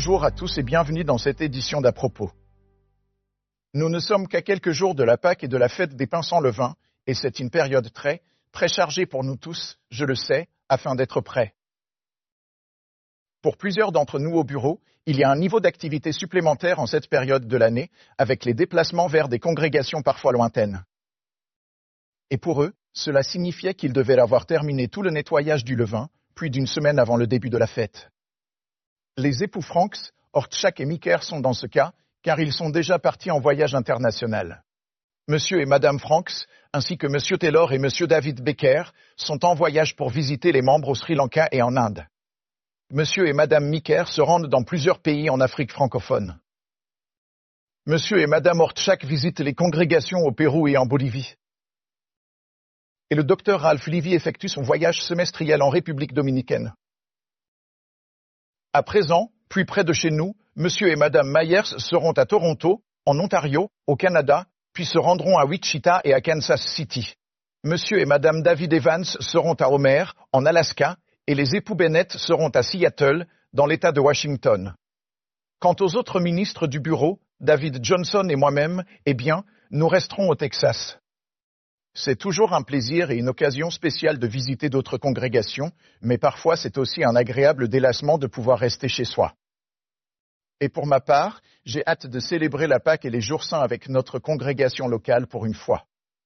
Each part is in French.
Bonjour à tous et bienvenue dans cette édition d'À propos. Nous ne sommes qu'à quelques jours de la Pâque et de la fête des pains sans levain, et c'est une période très chargée pour nous tous, je le sais, afin d'être prêts. Pour plusieurs d'entre nous au bureau, il y a un niveau d'activité supplémentaire en cette période de l'année, avec les déplacements vers des congrégations parfois lointaines. Et pour eux, cela signifiait qu'ils devaient avoir terminé tout le nettoyage du levain, plus d'une semaine avant le début de la fête. Les époux Franks, Ortschak et Miker sont dans ce cas, car ils sont déjà partis en voyage international. Monsieur et Madame Franks, ainsi que Monsieur Taylor et Monsieur David Becker, sont en voyage pour visiter les membres au Sri Lanka et en Inde. Monsieur et Madame Miker se rendent dans plusieurs pays en Afrique francophone. Monsieur et Madame Ortschak visitent les congrégations au Pérou et en Bolivie. Et le docteur Ralph Levy effectue son voyage semestriel en République dominicaine. À présent, plus près de chez nous, Monsieur et Madame Myers seront à Toronto, en Ontario, au Canada, puis se rendront à Wichita et à Kansas City. Monsieur et Madame David Evans seront à Homer, en Alaska, et les époux Bennett seront à Seattle, dans l'État de Washington. Quant aux autres ministres du bureau, David Johnson et moi-même, eh bien, nous resterons au Texas. C'est toujours un plaisir et une occasion spéciale de visiter d'autres congrégations, mais parfois c'est aussi un agréable délassement de pouvoir rester chez soi. Et pour ma part, j'ai hâte de célébrer la Pâque et les jours saints avec notre congrégation locale pour une fois.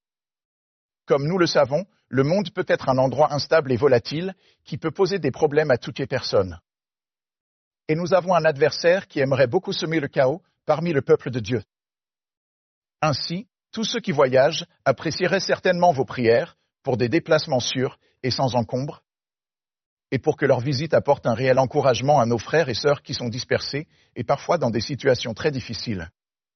Comme nous le savons, le monde peut être un endroit instable et volatile qui peut poser des problèmes à toutes les personnes. Et nous avons un adversaire qui aimerait beaucoup semer le chaos parmi le peuple de Dieu. Ainsi, tous ceux qui voyagent apprécieraient certainement vos prières pour des déplacements sûrs et sans encombre, et pour que leur visite apporte un réel encouragement à nos frères et sœurs qui sont dispersés et parfois dans des situations très difficiles.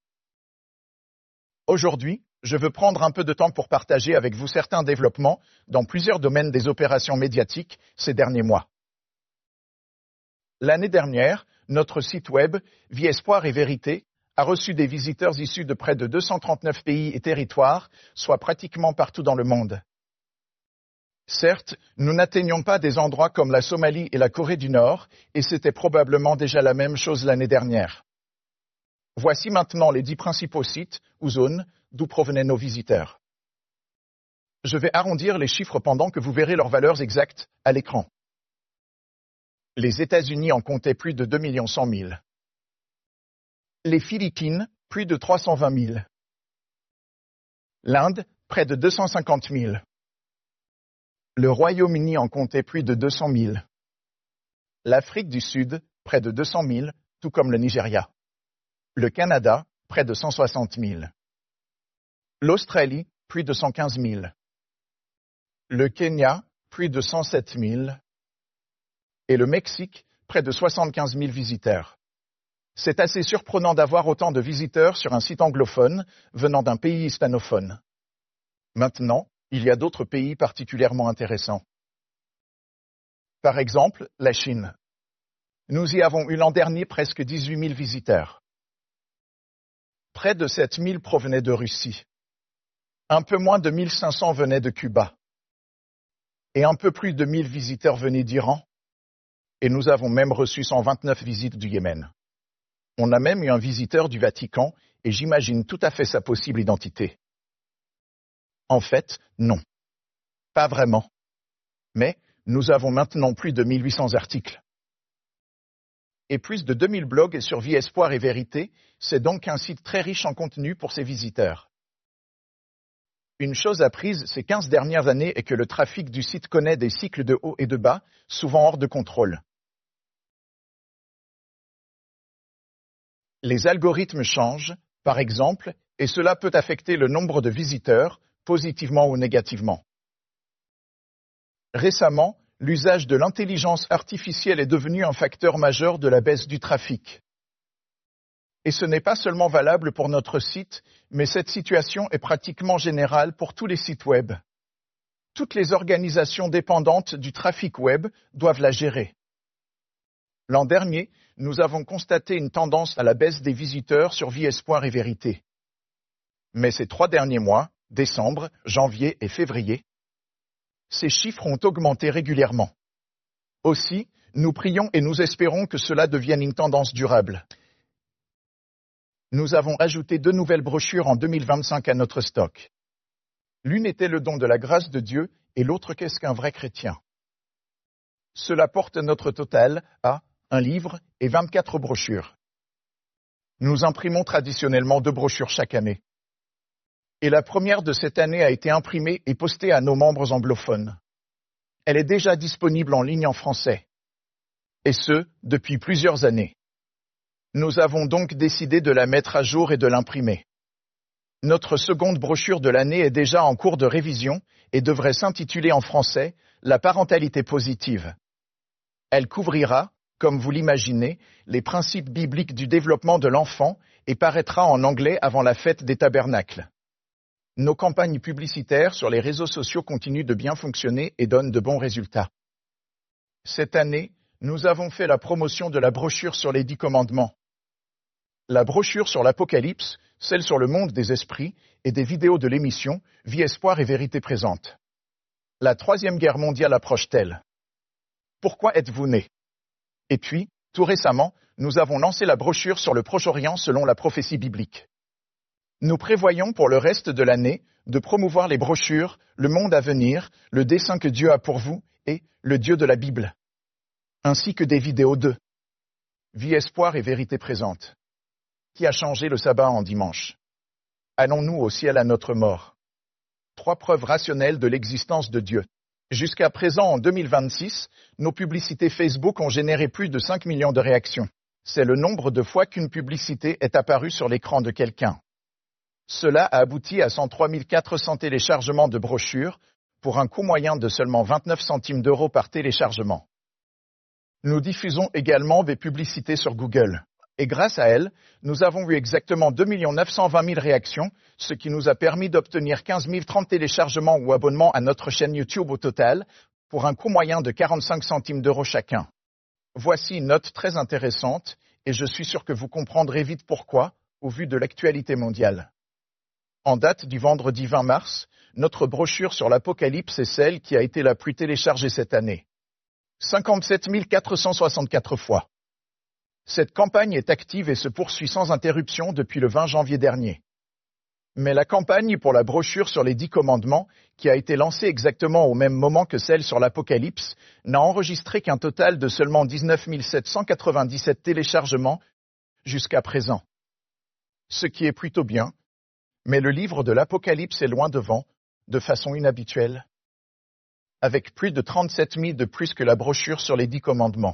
Aujourd'hui, je veux prendre un peu de temps pour partager avec vous certains développements dans plusieurs domaines des opérations médiatiques ces derniers mois. L'année dernière, notre site web Vie, Espoir et Vérité a reçu des visiteurs issus de près de 239 pays et territoires, soit pratiquement partout dans le monde. Certes, nous n'atteignions pas des endroits comme la Somalie et la Corée du Nord, et c'était probablement déjà la même chose l'année dernière. Voici maintenant les 10 principaux sites ou zones d'où provenaient nos visiteurs. Je vais arrondir les chiffres pendant que vous verrez leurs valeurs exactes à l'écran. Les États-Unis en comptaient plus de 2 100 000. Les Philippines, plus de 320 000. L'Inde, près de 250 000. Le Royaume-Uni en comptait plus de 200 000. L'Afrique du Sud, près de 200 000, tout comme le Nigeria. Le Canada, près de 160 000. L'Australie, plus de 115 000. Le Kenya, plus de 107 000. Et le Mexique, près de 75 000 visiteurs. C'est assez surprenant d'avoir autant de visiteurs sur un site anglophone venant d'un pays hispanophone. Maintenant, il y a d'autres pays particulièrement intéressants. Par exemple, la Chine. Nous y avons eu l'an dernier presque 18 000 visiteurs. Près de 7 000 provenaient de Russie. Un peu moins de 1 500 venaient de Cuba. Et un peu plus de 1 000 visiteurs venaient d'Iran. Et nous avons même reçu 129 visites du Yémen. On a même eu un visiteur du Vatican, et j'imagine tout à fait sa possible identité. En fait, non. Pas vraiment. Mais nous avons maintenant plus de 1800 articles. Et plus de 2000 blogs sur Vie, Espoir et Vérité, c'est donc un site très riche en contenu pour ses visiteurs. Une chose apprise ces 15 dernières années est que le trafic du site connaît des cycles de haut et de bas, souvent hors de contrôle. Les algorithmes changent, par exemple, et cela peut affecter le nombre de visiteurs, positivement ou négativement. Récemment, l'usage de l'intelligence artificielle est devenu un facteur majeur de la baisse du trafic. Et ce n'est pas seulement valable pour notre site, mais cette situation est pratiquement générale pour tous les sites web. Toutes les organisations dépendantes du trafic web doivent la gérer. L'an dernier, nous avons constaté une tendance à la baisse des visiteurs sur Vie, Espoir et Vérité. Mais ces 3 derniers mois, décembre, janvier et février, ces chiffres ont augmenté régulièrement. Aussi, Nous prions et nous espérons que cela devienne une tendance durable. Nous avons ajouté 2 nouvelles brochures en 2025 à notre stock. L'une était le don de la grâce de Dieu et l'autre qu'est-ce qu'un vrai chrétien. Cela porte notre total à un livre et 24 brochures. Nous imprimons traditionnellement 2 brochures chaque année. Et la première de cette année a été imprimée et postée à nos membres anglophones. Elle est déjà disponible en ligne en français. Et ce, depuis plusieurs années. Nous avons donc décidé de la mettre à jour et de l'imprimer. Notre seconde brochure de l'année est déjà en cours de révision et devrait s'intituler en français « La parentalité positive ». Elle couvrira, comme vous l'imaginez, les principes bibliques du développement de l'enfant et paraîtra en anglais avant la fête des tabernacles. Nos campagnes publicitaires sur les réseaux sociaux continuent de bien fonctionner et donnent de bons résultats. Cette année, nous avons fait la promotion de la brochure sur les 10 commandements. La brochure sur l'Apocalypse, celle sur le monde des esprits et des vidéos de l'émission Vie, Espoir et Vérité présente. La 3e guerre mondiale approche-t-elle? Pourquoi êtes-vous né? Et puis, tout récemment, nous avons lancé la brochure sur le Proche-Orient selon la prophétie biblique. Nous prévoyons pour le reste de l'année de promouvoir les brochures, le monde à venir, le dessein que Dieu a pour vous et le Dieu de la Bible, ainsi que des vidéos de Vie, Espoir et Vérité présente. Qui a changé le sabbat en dimanche? Allons-nous au ciel à notre mort? 3 preuves rationnelles de l'existence de Dieu. Jusqu'à présent, en 2026, nos publicités Facebook ont généré plus de 5 millions de réactions. C'est le nombre de fois qu'une publicité est apparue sur l'écran de quelqu'un. Cela a abouti à 103 400 téléchargements de brochures pour un coût moyen de seulement 29 centimes d'euros par téléchargement. Nous diffusons également des publicités sur Google. Et grâce à elles, nous avons eu exactement 2 920 000 réactions, ce qui nous a permis d'obtenir 15 030 téléchargements ou abonnements à notre chaîne YouTube au total, pour un coût moyen de 45 centimes d'euros chacun. Voici une note très intéressante, et je suis sûr que vous comprendrez vite pourquoi, au vu de l'actualité mondiale. En date du vendredi 20 mars, notre brochure sur l'Apocalypse est celle qui a été la plus téléchargée cette année. 57 464 fois. Cette campagne est active et se poursuit sans interruption depuis le 20 janvier dernier. Mais la campagne pour la brochure sur les 10 commandements, qui a été lancée exactement au même moment que celle sur l'Apocalypse, n'a enregistré qu'un total de seulement 19 797 téléchargements jusqu'à présent. Ce qui est plutôt bien, mais le livre de l'Apocalypse est loin devant, de façon inhabituelle, avec plus de 37 000 de plus que la brochure sur les 10 commandements.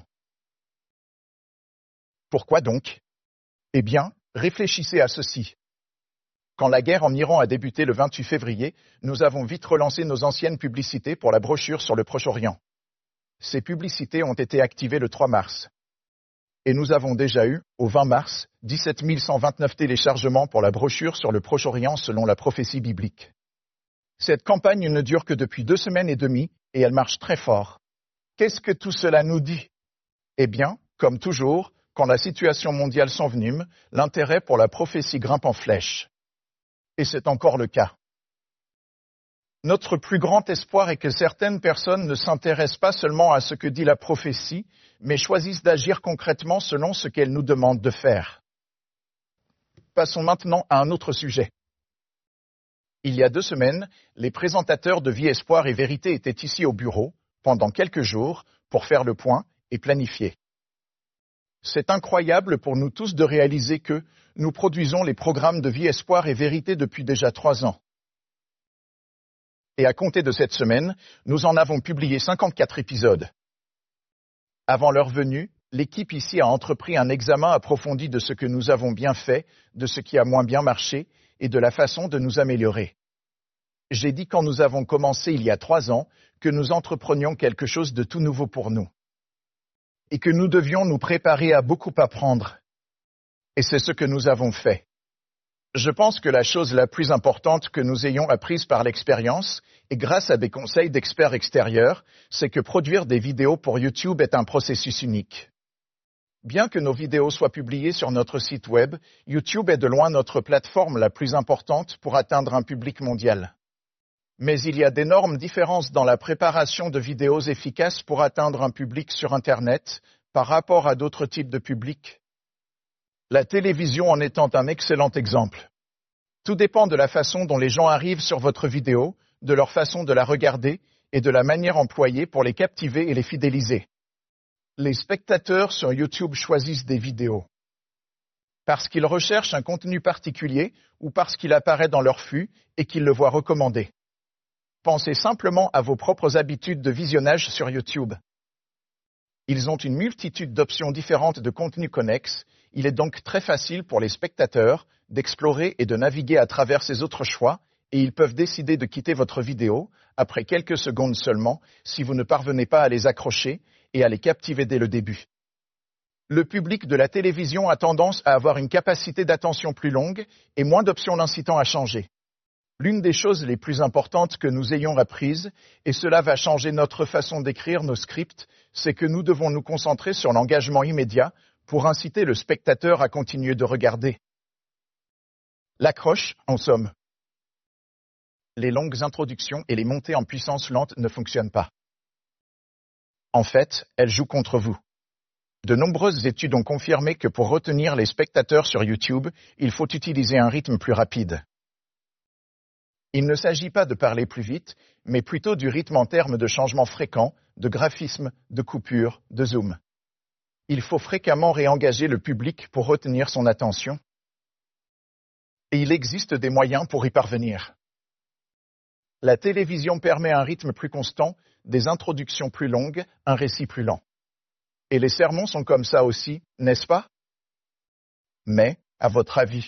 Pourquoi donc? Eh bien, réfléchissez à ceci. Quand la guerre en Iran a débuté le 28 février, nous avons vite relancé nos anciennes publicités pour la brochure sur le Proche-Orient. Ces publicités ont été activées le 3 mars. Et nous avons déjà eu, au 20 mars, 17 129 téléchargements pour la brochure sur le Proche-Orient selon la prophétie biblique. Cette campagne ne dure que depuis 2 semaines et demie et elle marche très fort. Qu'est-ce que tout cela nous dit? Eh bien, comme toujours, quand la situation mondiale s'envenime, l'intérêt pour la prophétie grimpe en flèche. Et c'est encore le cas. Notre plus grand espoir est que certaines personnes ne s'intéressent pas seulement à ce que dit la prophétie, mais choisissent d'agir concrètement selon ce qu'elle nous demande de faire. Passons maintenant à un autre sujet. Il y a 2 semaines, les présentateurs de Vie, Espoir et Vérité étaient ici au bureau, pendant quelques jours, pour faire le point et planifier. C'est incroyable pour nous tous de réaliser que nous produisons les programmes de Vie, Espoir et Vérité depuis déjà 3 ans. Et à compter de cette semaine, nous en avons publié 54 épisodes. Avant leur venue, l'équipe ici a entrepris un examen approfondi de ce que nous avons bien fait, de ce qui a moins bien marché et de la façon de nous améliorer. J'ai dit quand nous avons commencé il y a 3 ans que nous entreprenions quelque chose de tout nouveau pour nous. Et que nous devions nous préparer à beaucoup apprendre. Et c'est ce que nous avons fait. Je pense que la chose la plus importante que nous ayons apprise par l'expérience, et grâce à des conseils d'experts extérieurs, c'est que produire des vidéos pour YouTube est un processus unique. Bien que nos vidéos soient publiées sur notre site web, YouTube est de loin notre plateforme la plus importante pour atteindre un public mondial. Mais il y a d'énormes différences dans la préparation de vidéos efficaces pour atteindre un public sur Internet par rapport à d'autres types de publics. La télévision en étant un excellent exemple. Tout dépend de la façon dont les gens arrivent sur votre vidéo, de leur façon de la regarder et de la manière employée pour les captiver et les fidéliser. Les spectateurs sur YouTube choisissent des vidéos parce qu'ils recherchent un contenu particulier ou parce qu'il apparaît dans leur flux et qu'ils le voient recommandé. Pensez simplement à vos propres habitudes de visionnage sur YouTube. Ils ont une multitude d'options différentes de contenus connexes, il est donc très facile pour les spectateurs d'explorer et de naviguer à travers ces autres choix, et ils peuvent décider de quitter votre vidéo après quelques secondes seulement si vous ne parvenez pas à les accrocher et à les captiver dès le début. Le public de la télévision a tendance à avoir une capacité d'attention plus longue et moins d'options l'incitant à changer. L'une des choses les plus importantes que nous ayons apprises, et cela va changer notre façon d'écrire nos scripts, c'est que nous devons nous concentrer sur l'engagement immédiat pour inciter le spectateur à continuer de regarder. L'accroche, en somme. Les longues introductions et les montées en puissance lente ne fonctionnent pas. En fait, elles jouent contre vous. De nombreuses études ont confirmé que pour retenir les spectateurs sur YouTube, il faut utiliser un rythme plus rapide. Il ne s'agit pas de parler plus vite, mais plutôt du rythme en termes de changements fréquents, de graphisme, de coupure, de zoom. Il faut fréquemment réengager le public pour retenir son attention. Et il existe des moyens pour y parvenir. La télévision permet un rythme plus constant, des introductions plus longues, un récit plus lent. Et les sermons sont comme ça aussi, n'est-ce pas? Mais, à votre avis,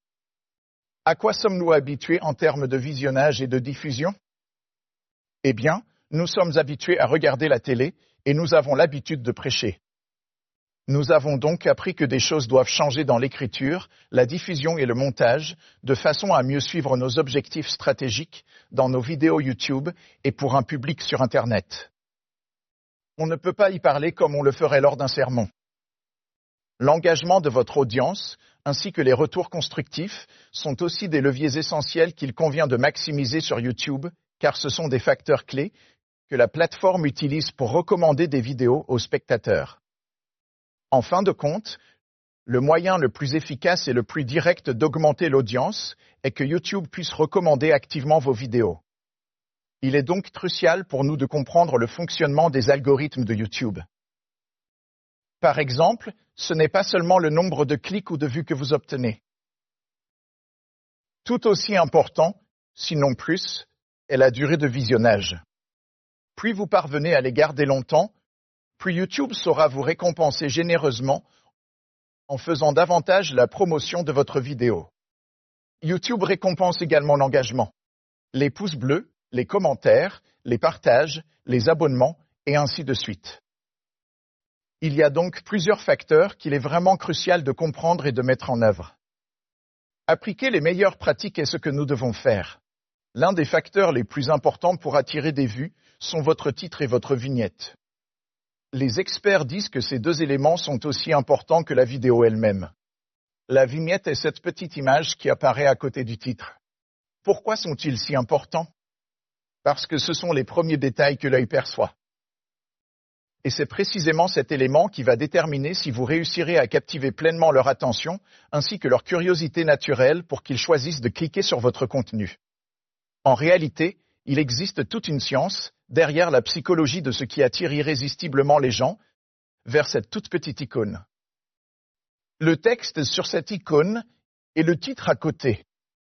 à quoi sommes-nous habitués en termes de visionnage et de diffusion? Eh bien, nous sommes habitués à regarder la télé et nous avons l'habitude de prêcher. Nous avons donc appris que des choses doivent changer dans l'écriture, la diffusion et le montage, de façon à mieux suivre nos objectifs stratégiques dans nos vidéos YouTube et pour un public sur Internet. On ne peut pas y parler comme on le ferait lors d'un sermon. L'engagement de votre audience, ainsi que les retours constructifs, sont aussi des leviers essentiels qu'il convient de maximiser sur YouTube, car ce sont des facteurs clés que la plateforme utilise pour recommander des vidéos aux spectateurs. En fin de compte, le moyen le plus efficace et le plus direct d'augmenter l'audience est que YouTube puisse recommander activement vos vidéos. Il est donc crucial pour nous de comprendre le fonctionnement des algorithmes de YouTube. Par exemple, ce n'est pas seulement le nombre de clics ou de vues que vous obtenez. Tout aussi important, sinon plus, est la durée de visionnage. Plus vous parvenez à les garder longtemps, plus YouTube saura vous récompenser généreusement en faisant davantage la promotion de votre vidéo. YouTube récompense également l'engagement, les pouces bleus, les commentaires, les partages, les abonnements, et ainsi de suite. Il y a donc plusieurs facteurs qu'il est vraiment crucial de comprendre et de mettre en œuvre. Appliquer les meilleures pratiques est ce que nous devons faire. L'un des facteurs les plus importants pour attirer des vues sont votre titre et votre vignette. Les experts disent que ces deux éléments sont aussi importants que la vidéo elle-même. La vignette est cette petite image qui apparaît à côté du titre. Pourquoi sont-ils si importants? Parce que ce sont les premiers détails que l'œil perçoit. Et c'est précisément cet élément qui va déterminer si vous réussirez à captiver pleinement leur attention, ainsi que leur curiosité naturelle pour qu'ils choisissent de cliquer sur votre contenu. En réalité, il existe toute une science derrière la psychologie de ce qui attire irrésistiblement les gens vers cette toute petite icône. Le texte sur cette icône et le titre à côté.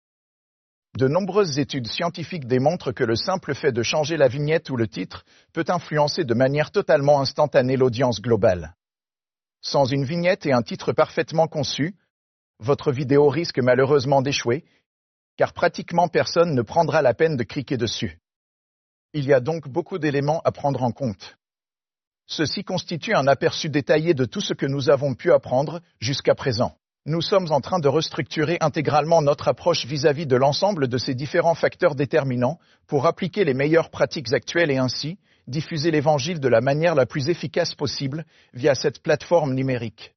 De nombreuses études scientifiques démontrent que le simple fait de changer la vignette ou le titre peut influencer de manière totalement instantanée l'audience globale. Sans une vignette et un titre parfaitement conçus, votre vidéo risque malheureusement d'échouer, car pratiquement personne ne prendra la peine de cliquer dessus. Il y a donc beaucoup d'éléments à prendre en compte. Ceci constitue un aperçu détaillé de tout ce que nous avons pu apprendre jusqu'à présent. Nous sommes en train de restructurer intégralement notre approche vis-à-vis de l'ensemble de ces différents facteurs déterminants pour appliquer les meilleures pratiques actuelles et ainsi diffuser l'Évangile de la manière la plus efficace possible via cette plateforme numérique.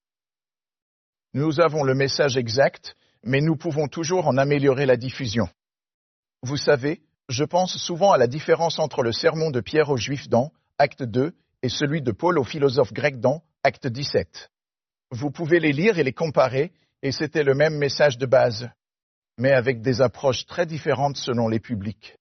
Nous avons le message exact, mais nous pouvons toujours en améliorer la diffusion. Vous savez, Je pense souvent à la différence entre le sermon de Pierre aux Juifs dans Acte 2 et celui de Paul aux philosophes grecs dans Acte 17. Vous pouvez les lire et les comparer, et c'était le même message de base, mais avec des approches très différentes selon les publics.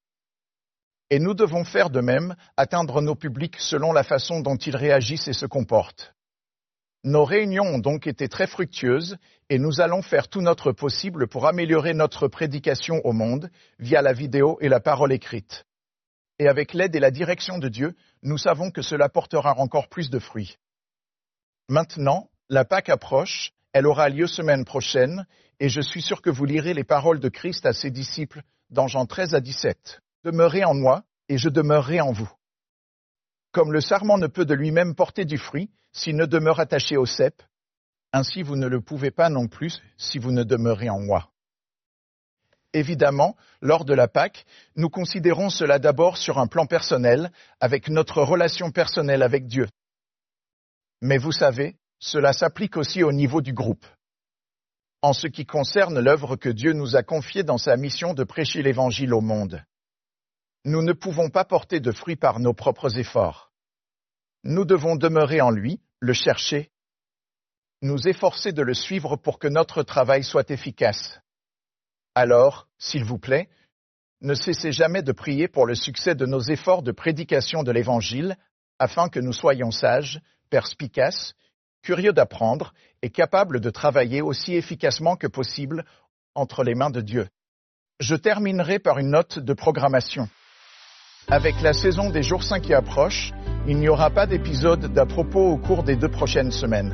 Et nous devons faire de même, atteindre nos publics selon la façon dont ils réagissent et se comportent. Nos réunions ont donc été très fructueuses et nous allons faire tout notre possible pour améliorer notre prédication au monde via la vidéo et la parole écrite. Et avec l'aide et la direction de Dieu, nous savons que cela portera encore plus de fruits. Maintenant, la Pâque approche, elle aura lieu semaine prochaine et je suis sûr que vous lirez les paroles de Christ à ses disciples dans Jean 13 à 17. Demeurez en moi et je demeurerai en vous. Comme le sarment ne peut de lui-même porter du fruit s'il ne demeure attaché au cep, ainsi vous ne le pouvez pas non plus si vous ne demeurez en moi. Évidemment, lors de la Pâque, nous considérons cela d'abord sur un plan personnel, avec notre relation personnelle avec Dieu. Mais vous savez, cela s'applique aussi au niveau du groupe. En ce qui concerne l'œuvre que Dieu nous a confiée dans sa mission de prêcher l'Évangile au monde. Nous ne pouvons pas porter de fruits par nos propres efforts. Nous devons demeurer en lui, le chercher, nous efforcer de le suivre pour que notre travail soit efficace. Alors, s'il vous plaît, ne cessez jamais de prier pour le succès de nos efforts de prédication de l'Évangile, afin que nous soyons sages, perspicaces, curieux d'apprendre et capables de travailler aussi efficacement que possible entre les mains de Dieu. Je terminerai par une note de programmation. Avec la saison des jours saints qui approche, il n'y aura pas d'épisode d'à propos au cours des 2 prochaines semaines.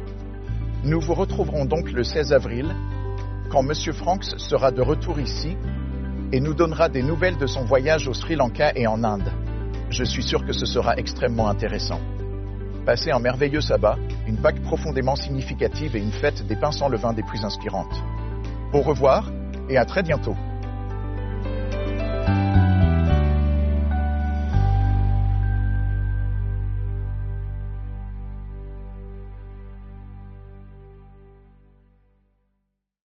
Nous vous retrouverons donc le 16 avril, quand M. Franks sera de retour ici et nous donnera des nouvelles de son voyage au Sri Lanka et en Inde. Je suis sûr que ce sera extrêmement intéressant. Passez un merveilleux sabbat, une Pâque profondément significative et une fête des pains sans levain des plus inspirantes. Au revoir et à très bientôt.